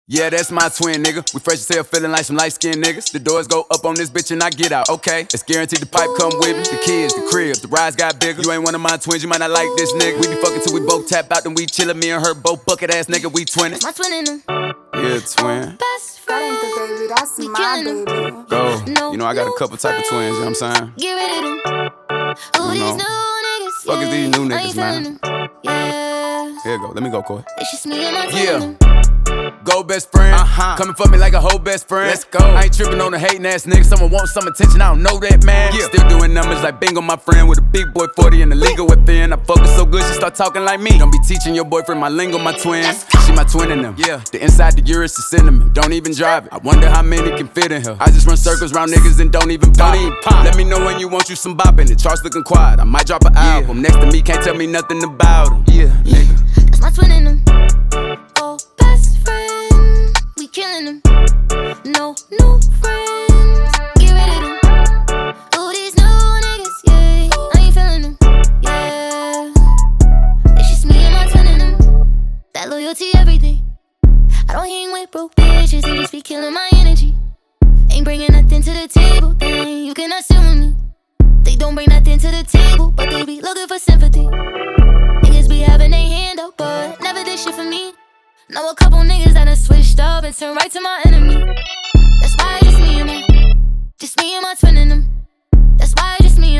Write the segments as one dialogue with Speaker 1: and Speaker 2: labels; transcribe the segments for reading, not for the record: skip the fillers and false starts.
Speaker 1: Yeah, that's my twin, nigga. We fresh as hell, feeling like some light-skinned niggas. The doors go up on this bitch and I get out, okay? It's guaranteed the pipe come with me. The kids, the crib, the rides got bigger. You ain't one of my twins, you might not like this nigga. We be fucking till we both tap out, then we chillin'. Me and her both bucket ass nigga, we twinning.
Speaker 2: My twin in them.
Speaker 1: Yeah, twin.
Speaker 2: Best
Speaker 3: That ain't the
Speaker 2: friend.
Speaker 3: baby, that's
Speaker 2: We
Speaker 3: my
Speaker 2: killing
Speaker 3: baby.
Speaker 1: Go.
Speaker 2: No,
Speaker 1: You know I got a
Speaker 2: no,
Speaker 1: couple type of twins, you know what I'm saying?
Speaker 2: Get rid of them. Who
Speaker 1: You
Speaker 2: these
Speaker 1: know.
Speaker 2: new niggas?
Speaker 1: Fuck is these new
Speaker 2: I ain't
Speaker 1: niggas, man?
Speaker 2: feeling them. Yeah.
Speaker 1: Here you go, let me go, Coy.
Speaker 2: It's just me and my twin
Speaker 1: Yeah.
Speaker 2: in them.
Speaker 1: Go best friend, coming for me like a whole best friend. Let's go. I ain't tripping on the hating ass nigga. Someone wants some attention, I don't know that, man. Yeah. Still doing numbers like bingo, my friend, with a big boy 40 in the legal within. I fuck her so good, she start talking like me. Don't be teaching your boyfriend my lingo, my twin. She my twin in them. Yeah, the inside the Urus is cinnamon. Don't even drive it. I wonder how many can fit in her. I just run circles round niggas and don't even pop. Let me know when you want you some bopping. The charts looking quiet. I might drop an album. Next to me, can't tell me nothing about him. Yeah, nigga.
Speaker 2: That's my twin in them. Oh, best friend. We killing them. No new friends. Get rid of them. Who these new niggas? Yeah, I ain't feeling them. Yeah. It's just me and my twin in them. That loyalty everything. I don't hang with broke bitches, they just be killing my energy. Ain't bringing nothing to the table, then you cannot sit with me. They don't bring nothing to the table, but they be looking for sympathy. Niggas be having their hand up, but never did shit for me. Know a couple niggas that done switched up and turned right to my enemy. That's why just me and my twin in them. That's why just me and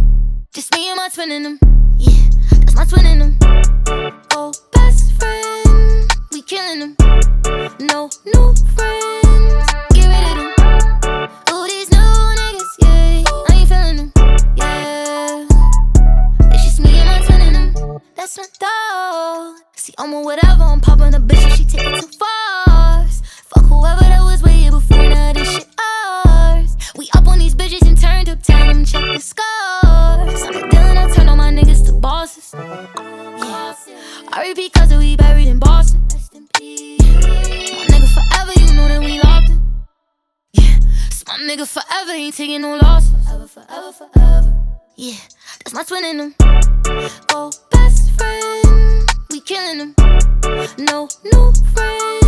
Speaker 2: my twin in them. Yeah, that's my twin in them. Oh, best friend, we killing them. No new friends, get rid of them. Who these new niggas? Yeah, I ain't feeling them. Yeah, it's just me and my twin in them. That's my dog. See, I'm a whatever, I'm popping a bitch and she take it too far. Fuck whoever that was way before, now this shit ours. We up on these bitches and turned up, tell them check the scars. I'm a dealing, I turn all my niggas to bosses. Yeah, I repeat cause we buried in Boston. Rest in peace. My nigga forever, you know that we locked in. Yeah, so my nigga forever ain't taking no loss. Forever, forever, forever. Yeah, that's my twin in them. Oh, best friend, we killing them. No new friends.